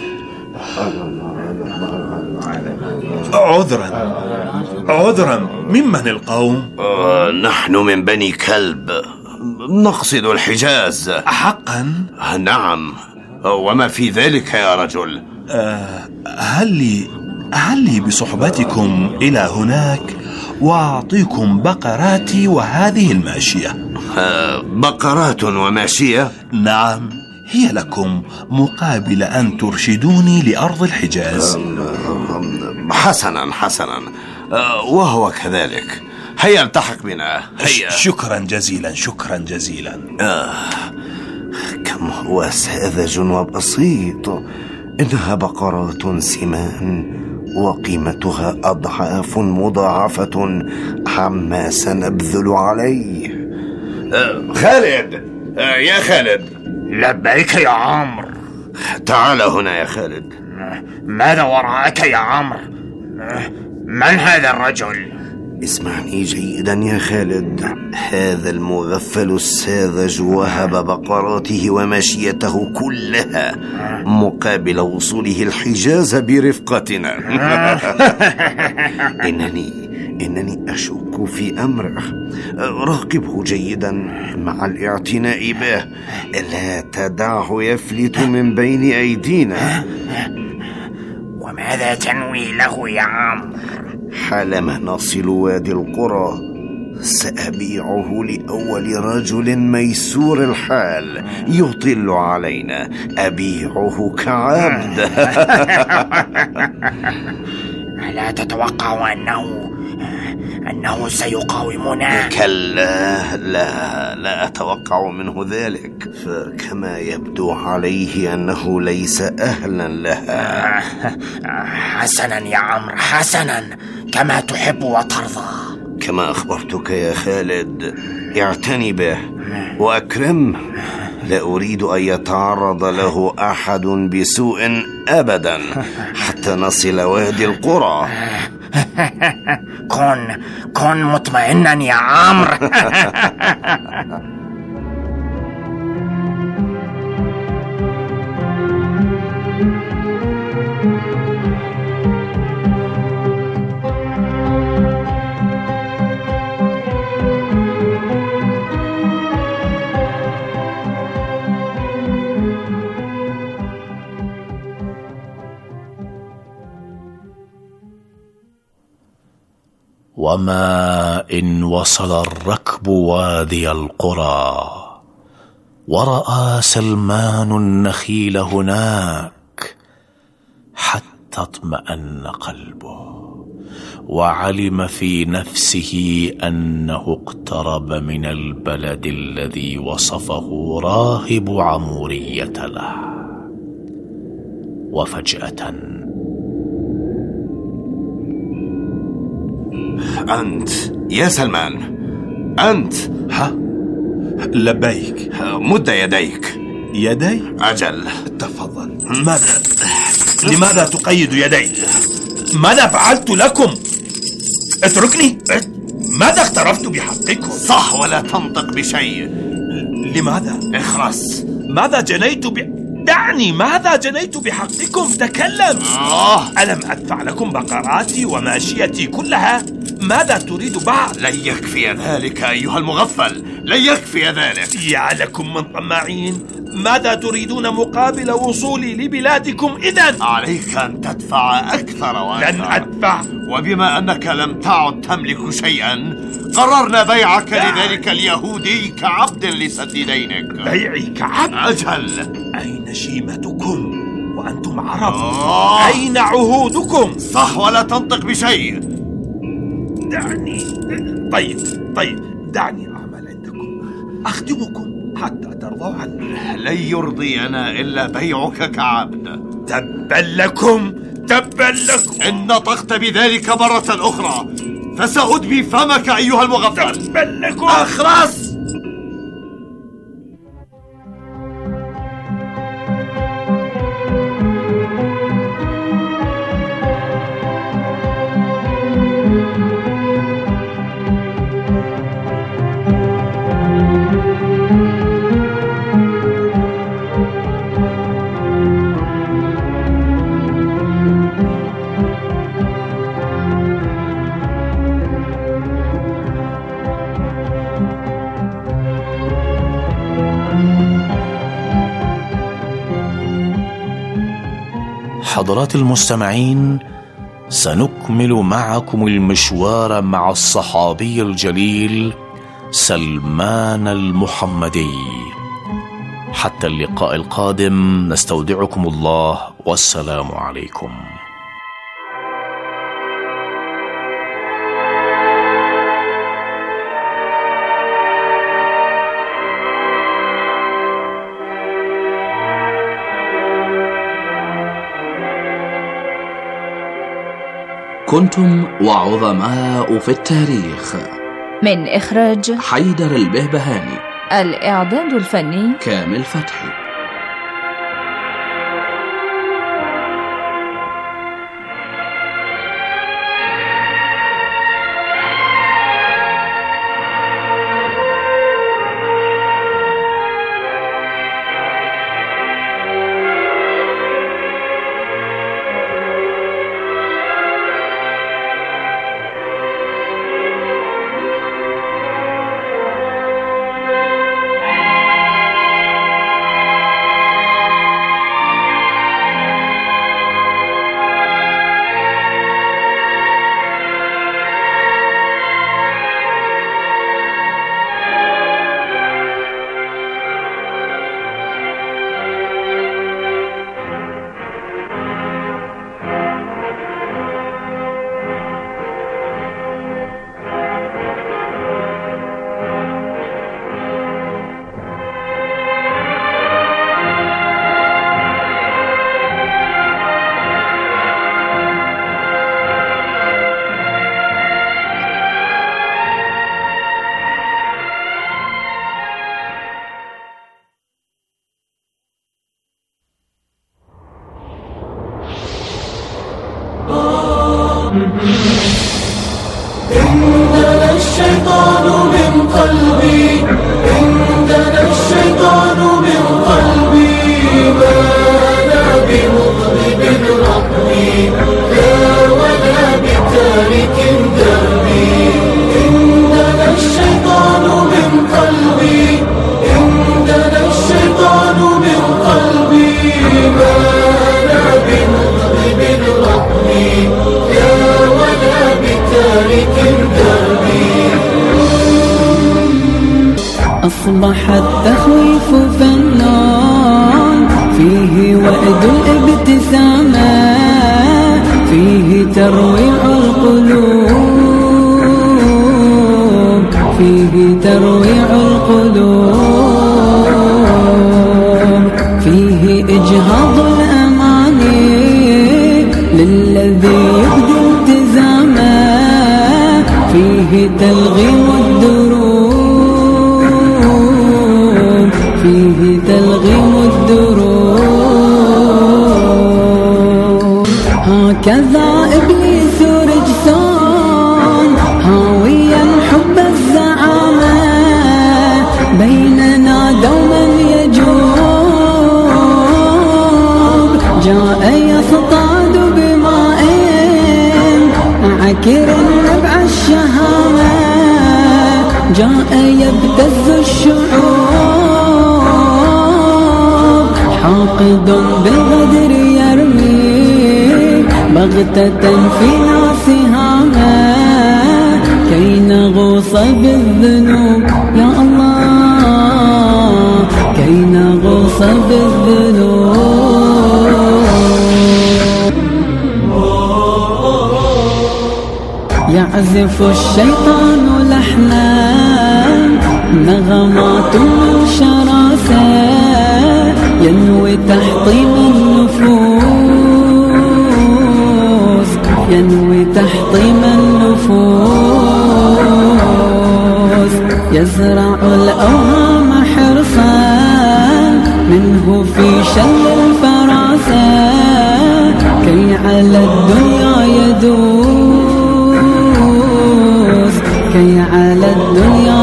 عذرا عذرا ممن القوم؟ آه نحن من بني كلب، نقصد الحجاز. حقا؟ نعم، وما في ذلك يا رجل؟ آه هل لي هل لي بصحبتكم إلى هناك وأعطيكم بقراتي وهذه الماشية؟ آه بقرات وماشية؟ نعم، هي لكم مقابل أن ترشدوني لأرض الحجاز. حسنا حسنا، آه وهو كذلك. هيا التحق بنا، هيا. شكرا جزيلا شكرا جزيلا. آه كم هو ساذج وبسيط. إنها بقرات سمان وقيمتها أضعاف مضاعفة عما سنبذل عليه. آه خالد، آه يا خالد. لبيك يا عمرو. تعال هنا يا خالد. ماذا وراءك يا عمرو؟ من هذا الرجل؟ اسمعني جيدا يا خالد. هذا المغفل الساذج وهب بقراته وماشيته كلها مقابل وصوله الحجاز برفقتنا. إنني إنني أشك في أمره. راقبه جيدا مع الاعتناء به، لا تدعه يفلت من بين أيدينا. وماذا تنوي له يا عمرو؟ حالما نصل وادي القرى سأبيعه لأول رجل ميسور الحال يطل علينا. أبيعه كعبد. ألا تتوقع أنه أنه سيقاومنا؟ كلا، لا لا أتوقع منه ذلك، فكما يبدو عليه أنه ليس أهلا لها. حسنا يا عمرو، حسنا، كما تحب وترضى. كما أخبرتك يا خالد، اعتني به وأكرمه، لا أريد أن يتعرض له أحد بسوء أبدا حتى نصل وادي القرى. كن كن مطمئنا يا عمرو. وما إن وصل الركب وادي القرى ورأى سلمان النخيل هناك حتى اطمأن قلبه وعلم في نفسه أنه اقترب من البلد الذي وصفه راهب عمورية له. وفجأة أنت يا سلمان، أنت؟ ها؟ لبيك. مد يديك. يدي؟ أجل. تفضل. ماذا؟ لماذا تقيد يدي؟ ماذا فعلت لكم؟ اتركني. ماذا اقترفت بحقكم؟ صح، ولا تنطق بشيء. لماذا؟ اخرس. ماذا جنيت ب... دعني، ماذا جنيت بحقكم؟ تكلم. آه. ألم أدفع لكم بقراتي وماشيتي كلها؟ ماذا تريد بعد؟ لن يكفي ذلك أيها المغفل، لن يكفي ذلك. يا لكم من طماعين، ماذا تريدون مقابل وصولي لبلادكم إذن؟ عليك أن تدفع أكثر وأكثر. لن أدفع. وبما أنك لم تعد تملك شيئا، قررنا بيعك لذلك اليهودي كعبد لسد دينك. بيعي كعبد؟ أجل. أين شيمتكم وأنتم عرب؟ آه. أين عهودكم؟ صح، ولا تنطق بشيء. دعني. طيب طيب دعني أعمل عندكم، أخدمكم حتى ترضوا عني. لن يرضينا إلا بيعك كعبد. تبا لكم، تبا لكم. إن نطقت بذلك مرة أخرى فسأدبي فمك أيها المغفل. تبا لكم. أخرس. حضرات المستمعين، سنكمل معكم المشوار مع الصحابي الجليل سلمان المحمدي. حتى اللقاء القادم نستودعكم الله، والسلام عليكم. كنتم وعظماء في التاريخ، من إخراج حيدر البهبهاني، الإعداد الفني كامل فتحي. عندنا الشيطان من قلبي، عندنا الشيطان من قلبي، ما أنا بمغضب ربي لا ولا بتارك دربي. عندنا الشيطان من قلبي، عندنا الشيطان من قلبي، ما أنا بمغضب ربي لا ولا بتارك دربي. أصبح التخويف فنان، فيه وعد الابتسامة، فيه ترويع القلوب، فيه ترويع القلوب، فيه إجهاض الأماني للذي يبدي التزامه، فيه تلغيم الدروب، فيه تلغيم الدروب. هكذا إبليس رجسان هاويا حب الزعامة، بيننا دوما يجوب، جاء يصطاد بماء عكر نبع الشهامة، جاء يبتز الشعوب، حاقد بالغدر يرمي بغتة في ناسهامة، كي نغوص بالذنوب يا الله، كي نغوص بالذنوب. يعزف الشيطان لحنا نغمات من شراسة، ينوي تحطيم النفوس، ينوي تحطيم النفوس، يزرع الأوهام حرصا منه في شل الفراسة، كي على الدنيا يدوس، كي على الدنيا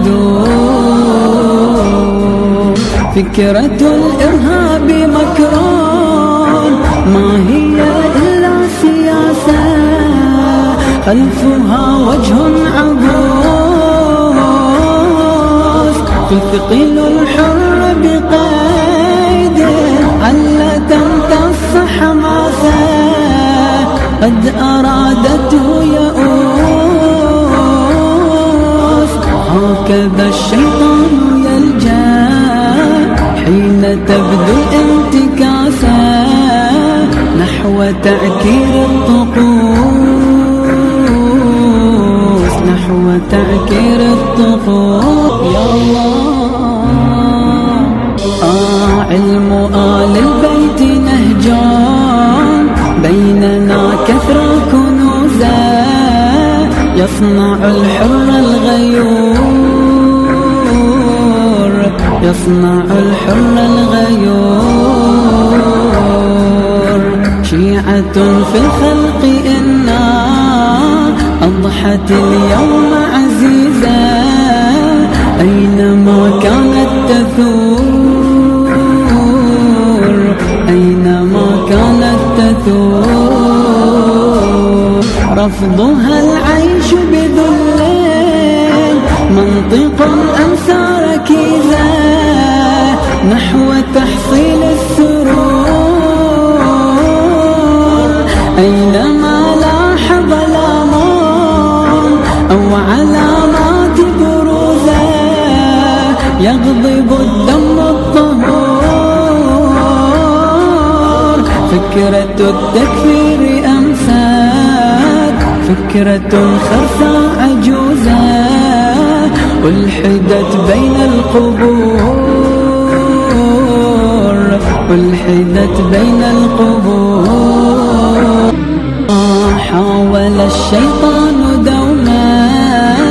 يدوس. فكرة الإرهاب مكرون ما هي إلا سياسة، خلفها وجه عبوس، تثقل الحر بقيد على تمتص حماسة، قد أرادته يؤوس. هكذا الشيطان يلجأ حين تبدو الانتكاسة نحو تعكير الطقوس، نحو تعكير الطقوس. يا الله آه علم آل البيت نهجان، بيننا كثرة كنوزا، يصنع الحر الغيور، يصنع الحر الغيور. شيعة في الخلق إنا أضحت اليوم عزيزة، أينما كانت تثور، أينما كانت تثور. رفضها العيش بذل منطق أمسى ركيزة، نحو تحصيل السرور. أينما لاح ظلام أو علامات بروزة، يغضب الدم الطهور. فكرة التكفير أمسات، فكرة خرساء عجوزة، ألحدت بين القبور، ألحدت بين القبور. حاول الشيطان دوما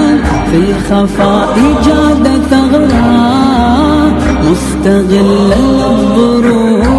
في الخفاء إيجاد ثغرة، مستغلا